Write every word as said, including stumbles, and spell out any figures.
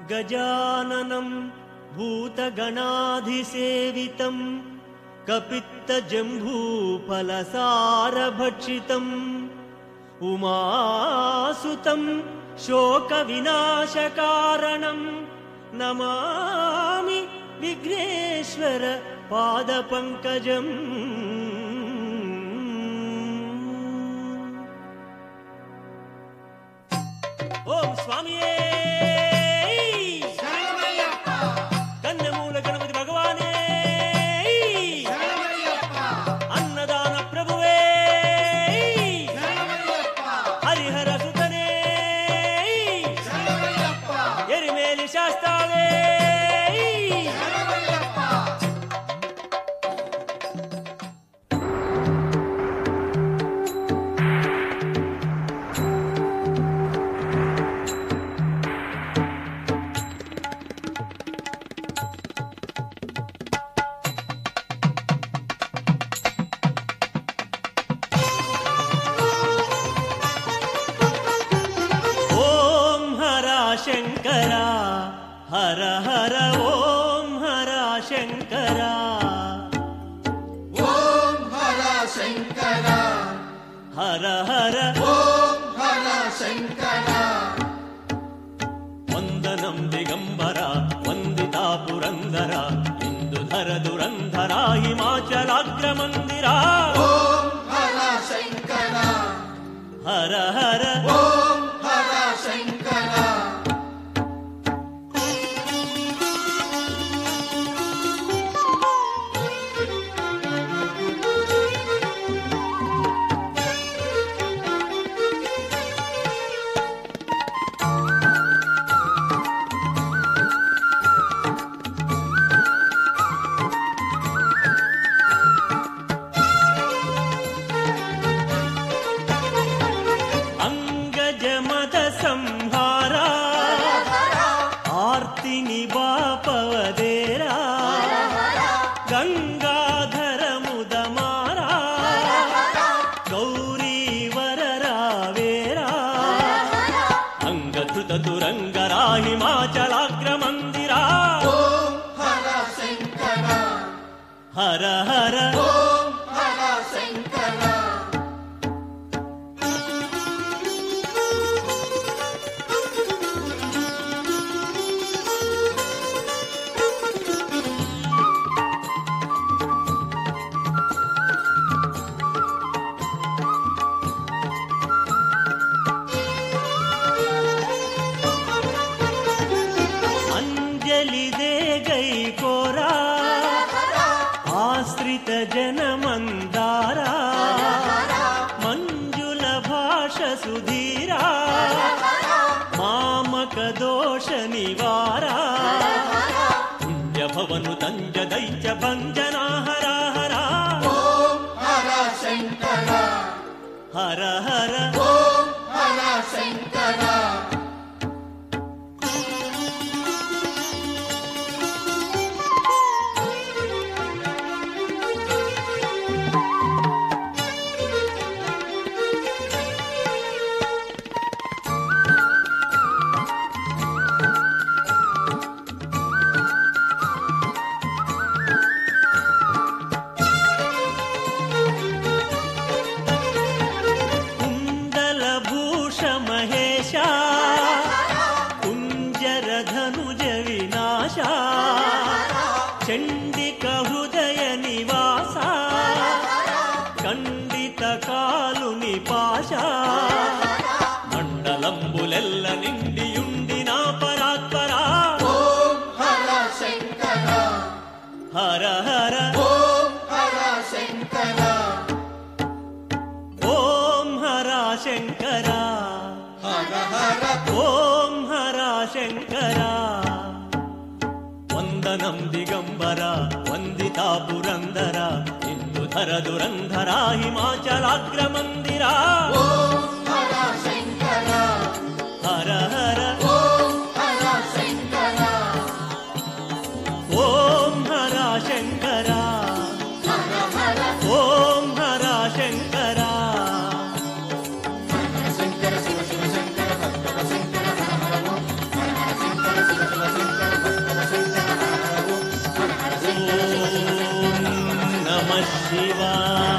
गजाननं भूतगणाधिसेवितं कपित्तजम्बूफलसारभक्षितम् उमासुतं शोकविनाशकारणं नमामि विघ्नेश्वर पादपङ्कजम्। ओम स्वामिये कन्नमूल गणपति भगवाने अन्नदान प्रभुवे हरिहर सुतने एरिमेलि शास्तावे शंकरा हर हर ओम हर शंकरा ओम हर शंकरा हर हर ओम हर शंकरा वंदनं दिगंबरा वंदिता पुरंदरा इंदुधर दुरंधरा हिमाचलाग्रमंदिरा ओम हर शंकरा हर हर ओम हर शंकरा अंगजमद संहारा आर्ति निवापवदेरा गंगाधर मुदमारा गौरी वररावेरा अंगधृत दुरंगरा हिमाचलाग्रमंदिरा ओम हर शंकरा हर हर ओम हर शंकरा अंजलि दे गई कोरा आश्रित जन मंदारा मंजुल भाष सुधीरा मामक दोष निवारा पुण्य भवनु तंज दैत्य भंजना हरा हरा ओम हर शंकरा हर हर ओम हर शंकरा कुंडल भूष महेशा कुंजर धनुज विनाशा चंडिक हृदय निवासा खंडित कालु निपाशा मंडलंबुलेल्ल निंडियुंडिना परात्परा ओम हर शंकरा हर हर ओम हर शंकरा ओम हर शंकरा हर हर ओम हर शंकरा वंदनं दिगंबरा वंदिता पुरंदरा इंदुधर दुरंधरा हिमाचलाग्रमंदिरा ओम हर शंकरा हर हर ओम हर शंकरा ओम हर शंकरा हर हर ओम हर शंकरा शंकर शिव शिव शंकर भक्त शंकर हर हर ओम हर शंकर शिव शिव శివ